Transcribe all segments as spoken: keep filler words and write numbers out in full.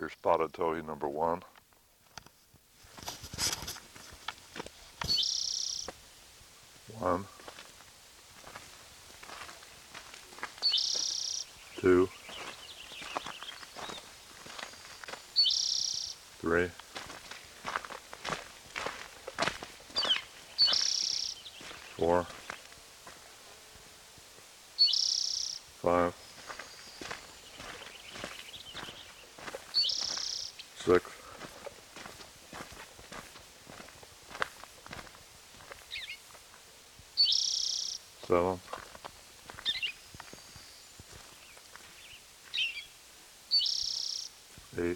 Here's spotted towhee number one. One, two, three, four, five, six, seven, eight,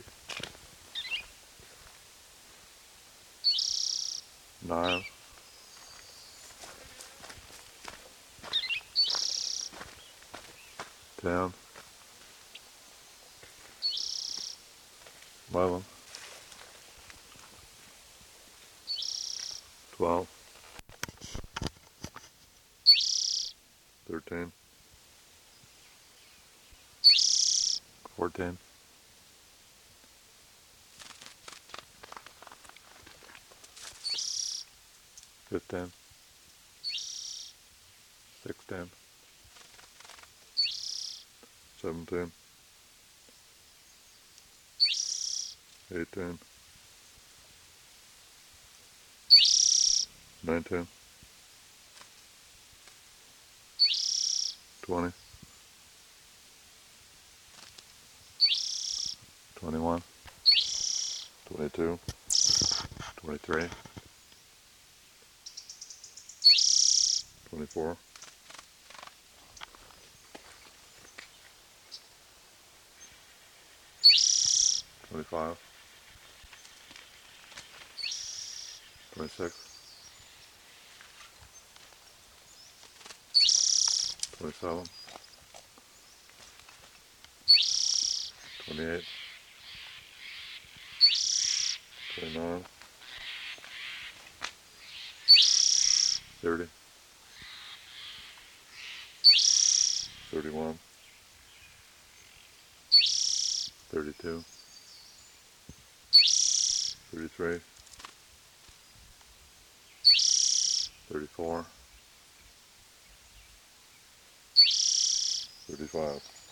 nine, ten, eleven, twelve, thirteen, fourteen, fifteen, sixteen, seventeen, eighteen, nineteen, twenty, twenty-one, twenty-two, twenty-three, twenty-four, twenty-five, twenty-six, twenty-seven, twenty-eight, twenty-nine, thirty, thirty-one, thirty-two, thirty-three, thirty-four, thirty-five.